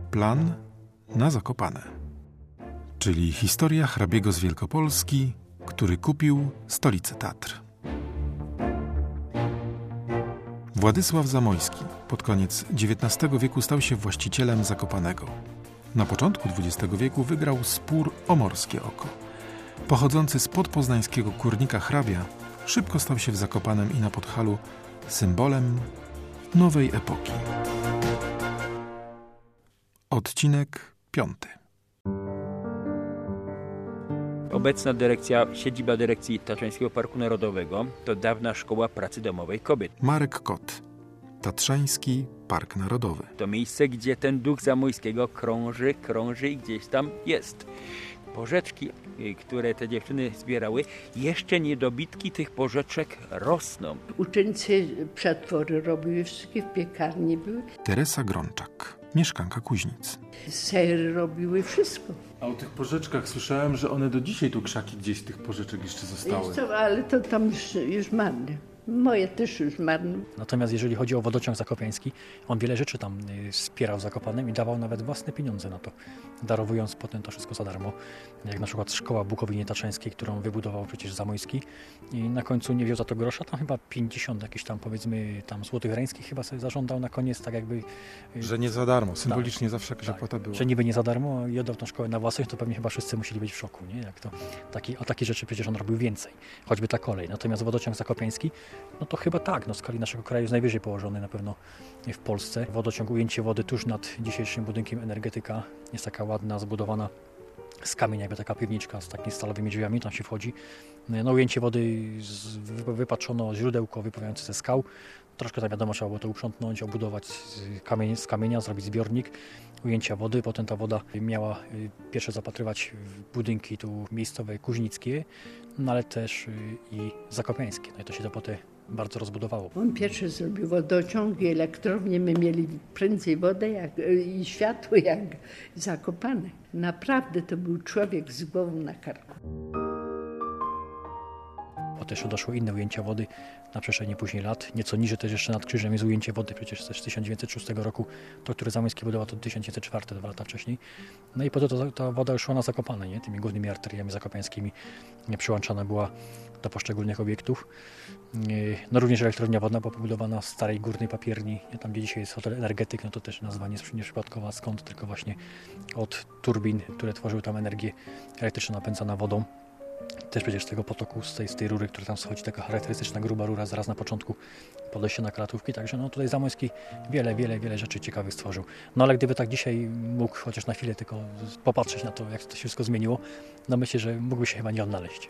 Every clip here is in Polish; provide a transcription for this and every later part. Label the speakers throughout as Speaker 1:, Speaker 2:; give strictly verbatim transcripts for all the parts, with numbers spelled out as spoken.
Speaker 1: Plan na Zakopane. Czyli historia hrabiego z Wielkopolski, który kupił stolicę Tatr. Władysław Zamoyski pod koniec dziewiętnastego wieku stał się właścicielem Zakopanego. Na początku dwudziestego wieku wygrał spór o Morskie Oko. Pochodzący z podpoznańskiego kurnika hrabia szybko stał się w Zakopanem i na Podhalu symbolem nowej epoki. Odcinek piąty.
Speaker 2: Obecna dyrekcja, siedziba dyrekcji Tatrzańskiego Parku Narodowego to dawna szkoła pracy domowej kobiet.
Speaker 1: Marek Kot, Tatrzański Park Narodowy.
Speaker 2: To miejsce, gdzie ten duch Zamoyskiego krąży, krąży i gdzieś tam jest. Porzeczki, które te dziewczyny zbierały, jeszcze niedobitki tych porzeczek rosną.
Speaker 3: Uczennice przetwory robiły, wszystkie w piekarni były.
Speaker 1: Teresa Grączak, mieszkanka Kuźnic.
Speaker 3: Sery robiły, wszystko.
Speaker 4: A o tych porzeczkach słyszałem, że one do dzisiaj tu krzaki gdzieś tych porzeczek jeszcze zostały.
Speaker 3: Jest to, ale to tam już, już marne. Moje też już marne.
Speaker 5: Natomiast jeżeli chodzi o wodociąg zakopiański, on wiele rzeczy tam wspierał w Zakopanem i dawał nawet własne pieniądze na to, darowując potem to wszystko za darmo. Jak na przykład szkoła w Bukowinie Tatrzańskiej, którą wybudował przecież Zamoyski i na końcu nie wziął za to grosza, tam chyba pięćdziesiąt jakichś tam powiedzmy tam złotych reńskich chyba sobie zażądał na koniec, tak jakby...
Speaker 1: Że nie za darmo, symbolicznie
Speaker 5: tak,
Speaker 1: zawsze jakaś
Speaker 5: tak,
Speaker 1: opłata była.
Speaker 5: Że niby nie za darmo i oddał tą szkołę na własność, to pewnie chyba wszyscy musieli być w szoku, nie? Jak to, taki, a takie rzeczy przecież on robił więcej, choćby ta kolej. Natomiast wodociąg zakopiański, no to chyba tak, no w skali naszego kraju jest najwyżej położony na pewno w Polsce. Wodociąg, ujęcie wody tuż nad dzisiejszym budynkiem Energetyka jest taka ładna, zbudowana z kamienia, jakby taka piwniczka z takimi stalowymi drzwiami, tam się wchodzi. No ujęcie wody, z, wypatrzono źródełko wypływające ze skał. Troszkę tam wiadomo, trzeba było to uprzątnąć, obudować z, kamień, z kamienia, zrobić zbiornik ujęcia wody. Potem ta woda miała pierwsze zapatrywać w budynki tu miejscowe kuźnickie, no ale też i zakopiańskie. No i to się to potem bardzo rozbudowało.
Speaker 3: On pierwszy zrobił wodociąg i elektrownię. My mieli prędzej wodę jak, i światło jak Zakopane. Naprawdę to był człowiek z głową na karku.
Speaker 5: Też doszły inne ujęcia wody na przestrzeni później lat. Nieco niżej też jeszcze nad krzyżem jest ujęcie wody, przecież też z tysiąc dziewięćset szóstego roku, to, które Zamoyski budował, to tysiąc dziewięćset czwarty, dwa lata wcześniej. No i potem ta, ta woda już szła na Zakopane, nie? Tymi głównymi arteriami zakopiańskimi przyłączana była do poszczególnych obiektów. No również elektrownia wodna była pobudowana w starej górnej papierni, tam gdzie dzisiaj jest hotel Energetyk, no to też nazwa nie jest nieprzypadkowa, skąd tylko właśnie od turbin, które tworzyły tam energię elektryczną napędzana wodą. Też przecież z tego potoku, z tej, z tej rury, która tam schodzi, taka charakterystyczna gruba rura zaraz na początku podejście na Klatówki, także no tutaj Zamoyski wiele, wiele, wiele rzeczy ciekawych stworzył. No ale gdyby tak dzisiaj mógł chociaż na chwilę tylko popatrzeć na to, jak to się wszystko zmieniło, no myślę, że mógłby się chyba nie odnaleźć.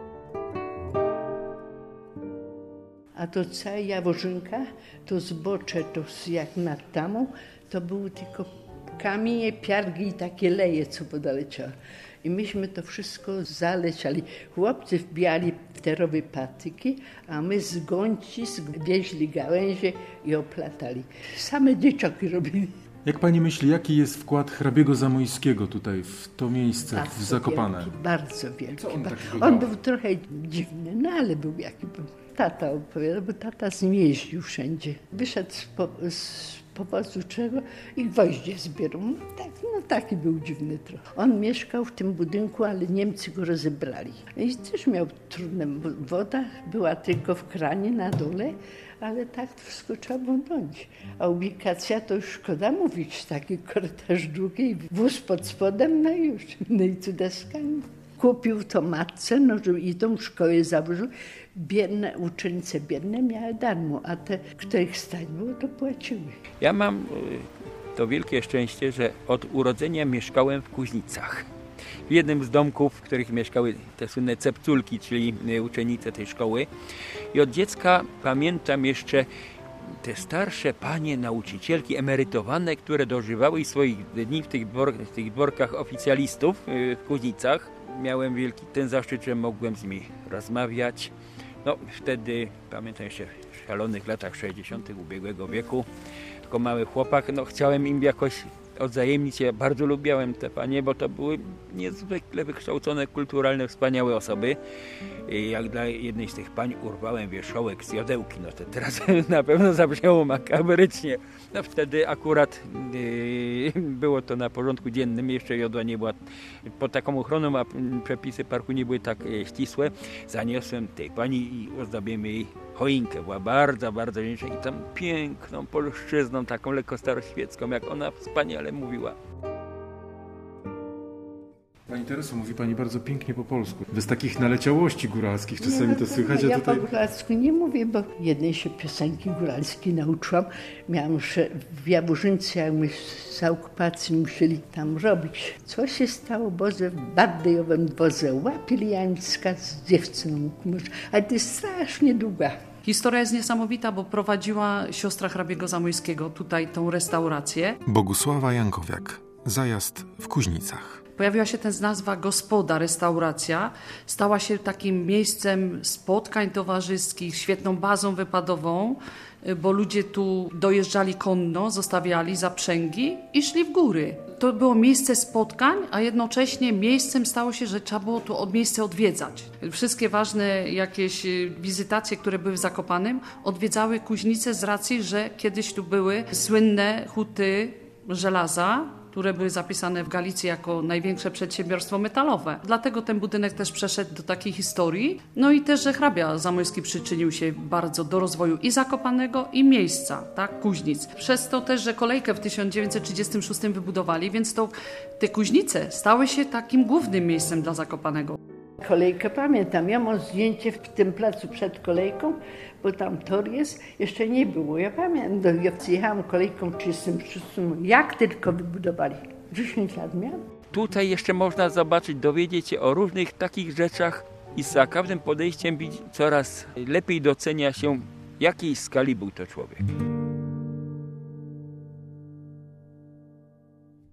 Speaker 3: A to cała Jaworzynka, to zbocze, to jak nad tamą, to były tylko kamienie, piargi i takie leje, co podaleciały. I myśmy to wszystko zaleciali. Chłopcy wbijali w te rowy patyki, a my z gąci wieźli gałęzie i oplatali. Same dzieciaki robili.
Speaker 4: Jak pani myśli, jaki jest wkład hrabiego Zamoyskiego tutaj, w to miejsce,
Speaker 3: bardzo
Speaker 4: w Zakopane?
Speaker 3: Wielki, bardzo wielki.
Speaker 4: On,
Speaker 3: on był trochę dziwny, no ale był jaki był. Tata opowiadał, bo tata z nim jeździł wszędzie. Wyszedł z, po, z powozu czego i gwoździe zbierał. No, tak, no taki był dziwny trochę. On mieszkał w tym budynku, ale Niemcy go rozebrali. I też miał trudne. Woda była tylko w kranie na dole, ale tak to wszystko trzeba było dąć. A ubikacja to już szkoda mówić, taki korytarz długi, wóz pod spodem, no i już. No i tu deskami. Kupił to matce, no i tą szkołę założył. Biedne, uczennice biedne miały darmo, a te, kto ich stać było, to płaciły.
Speaker 2: Ja mam to wielkie szczęście, że od urodzenia mieszkałem w Kuźnicach. W jednym z domków, w których mieszkały te słynne cepculki, czyli uczennice tej szkoły. I od dziecka pamiętam jeszcze te starsze panie nauczycielki emerytowane, które dożywały swoich dni w tych, dwor, w tych dworkach oficjalistów w Kuźnicach. Miałem wielki ten zaszczyt, że mogłem z nimi rozmawiać. No wtedy, pamiętam jeszcze w szalonych latach sześćdziesiątych ubiegłego wieku, jako mały chłopak, no chciałem im jakoś odwzajemnić się. Ja bardzo lubiałem te panie, bo to były niezwykle wykształcone, kulturalne, wspaniałe osoby. I jak dla jednej z tych pań urwałem wierzchołek z jodełki, no to teraz na pewno zabrzmiało makabrycznie. No wtedy akurat yy, było to na porządku dziennym, jeszcze jodła nie była pod taką ochroną, a przepisy parku nie były tak ścisłe. Zaniosłem tej pani i ozdobimy jej choinkę. Była bardzo, bardzo wdzięczna i tam piękną polszczyzną, taką lekko staroświecką, jak ona wspaniale mówiła.
Speaker 4: Pani Tereso, mówi Pani bardzo pięknie po polsku. Bez takich naleciałości góralskich czasami nie, to słychać,
Speaker 3: ja
Speaker 4: a tutaj...
Speaker 3: po góralsku nie mówię, bo jednej się piosenki góralskiej nauczyłam. Miałam, że w Jaworzyńcu, jak my za okupacji musieli tam robić. Co się stało, boze w Bardejowym dworze łapili Jańska z dziewczyną. Ale to jest strasznie długa.
Speaker 6: Historia jest niesamowita, bo prowadziła siostra hrabiego Zamojskiego tutaj tą restaurację.
Speaker 1: Bogusława Jankowiak. Zajazd w Kuźnicach.
Speaker 6: Pojawiła się ten nazwa Gospoda, restauracja. Stała się takim miejscem spotkań towarzyskich, świetną bazą wypadową, bo ludzie tu dojeżdżali konno, zostawiali zaprzęgi i szli w góry. To było miejsce spotkań, a jednocześnie miejscem stało się, że trzeba było tu miejsce odwiedzać. Wszystkie ważne jakieś wizytacje, które były w Zakopanem, odwiedzały Kuźnice z racji, że kiedyś tu były słynne huty żelaza, które były zapisane w Galicji jako największe przedsiębiorstwo metalowe. Dlatego ten budynek też przeszedł do takiej historii. No i też, że hrabia Zamojski przyczynił się bardzo do rozwoju i Zakopanego, i miejsca, tak, Kuźnic. Przez to też, że kolejkę w tysiąc dziewięćset trzydziestym szóstym wybudowali, więc to te Kuźnice stały się takim głównym miejscem dla Zakopanego.
Speaker 3: Kolejkę pamiętam. Ja mam zdjęcie w tym placu przed kolejką, bo tam tor jest. Jeszcze nie było. Ja pamiętam, ja jechałam kolejką w trzydziestym szóstym, jak tylko wybudowali. dziesięć lat miałam.
Speaker 2: Tutaj jeszcze można zobaczyć, dowiedzieć się o różnych takich rzeczach i za każdym podejściem coraz lepiej docenia się, jakiej skali był to człowiek.